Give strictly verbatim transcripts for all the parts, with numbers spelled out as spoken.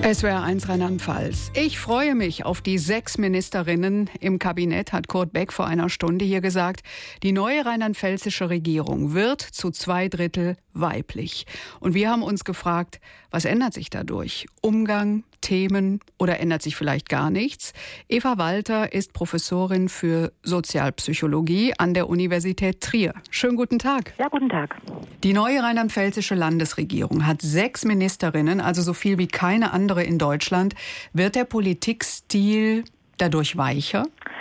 S W R eins Rheinland-Pfalz. Ich freue mich auf die sechs Ministerinnen im Kabinett, hat Kurt Beck vor einer Stunde hier gesagt. Die neue rheinland-pfälzische Regierung wird zu zwei Drittel weiblich. Und wir haben uns gefragt, was ändert sich dadurch? Umgang, Themen oder ändert sich vielleicht gar nichts? Eva Walter ist Professorin für Sozialpsychologie an der Universität Trier. Schönen guten Tag. Ja, guten Tag. Die neue rheinland-pfälzische Landesregierung hat sechs Ministerinnen, also so viel wie keine andere in Deutschland. Wird der Politikstil dadurch weicher?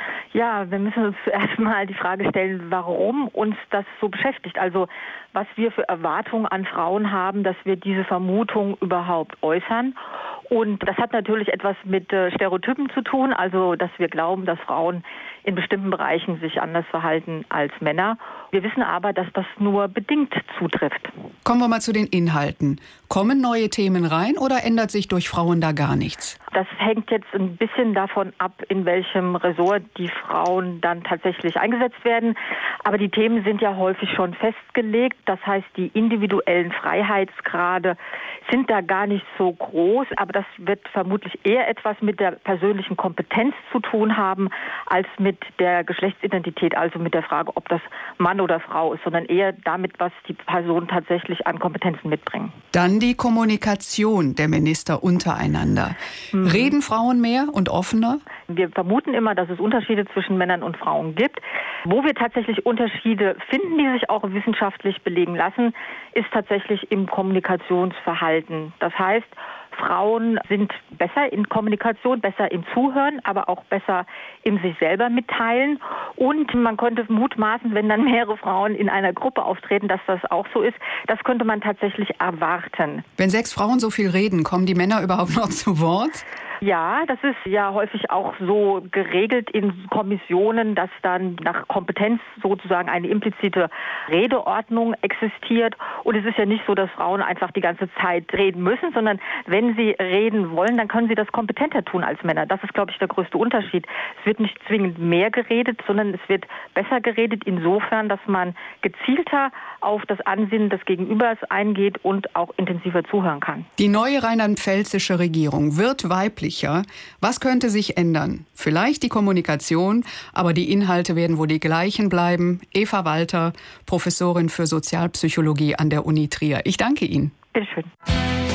Ja, wir müssen uns zuerst mal die Frage stellen, warum uns das so beschäftigt. Also was wir für Erwartungen an Frauen haben, dass wir diese Vermutung überhaupt äußern. Und das hat natürlich etwas mit äh, Stereotypen zu tun, also dass wir glauben, dass Frauen in bestimmten Bereichen sich anders verhalten als Männer. Wir wissen aber, dass das nur bedingt zutrifft. Kommen wir mal zu den Inhalten. Kommen neue Themen rein oder ändert sich durch Frauen da gar nichts? Das hängt jetzt ein bisschen davon ab, in welchem Ressort die Frauen dann tatsächlich eingesetzt werden. Aber die Themen sind ja häufig schon festgelegt. Das heißt, die individuellen Freiheitsgrade sind da gar nicht so groß. Aber das wird vermutlich eher etwas mit der persönlichen Kompetenz zu tun haben, als mit der Geschlechtsidentität, also mit der Frage, ob das Mann oder Frau ist, sondern eher damit, was die Personen tatsächlich an Kompetenzen mitbringen. Dann die Kommunikation der Minister untereinander. Mhm. Reden Frauen mehr und offener? Wir vermuten immer, dass es Unterschiede zwischen Männern und Frauen gibt. Wo wir tatsächlich Unterschiede finden, die sich auch wissenschaftlich belegen lassen, ist tatsächlich im Kommunikationsverhalten. Das heißt, Frauen sind besser in Kommunikation, besser im Zuhören, aber auch besser im sich selber mitteilen. Und man könnte mutmaßen, wenn dann mehrere Frauen in einer Gruppe auftreten, dass das auch so ist. Das könnte man tatsächlich erwarten. Wenn sechs Frauen so viel reden, kommen die Männer überhaupt noch zu Wort? Ja, das ist ja häufig auch so geregelt in Kommissionen, dass dann nach Kompetenz sozusagen eine implizite Redeordnung existiert. Und es ist ja nicht so, dass Frauen einfach die ganze Zeit reden müssen, sondern wenn sie reden wollen, dann können sie das kompetenter tun als Männer. Das ist, glaube ich, der größte Unterschied. Es wird nicht zwingend mehr geredet, sondern es wird besser geredet insofern, dass man gezielter auf das Ansinnen des Gegenübers eingeht und auch intensiver zuhören kann. Die neue rheinland-pfälzische Regierung wird weiblich. Was könnte sich ändern? Vielleicht die Kommunikation, aber die Inhalte werden wohl die gleichen bleiben. Eva Walter, Professorin für Sozialpsychologie an der Uni Trier. Ich danke Ihnen. Bitte schön.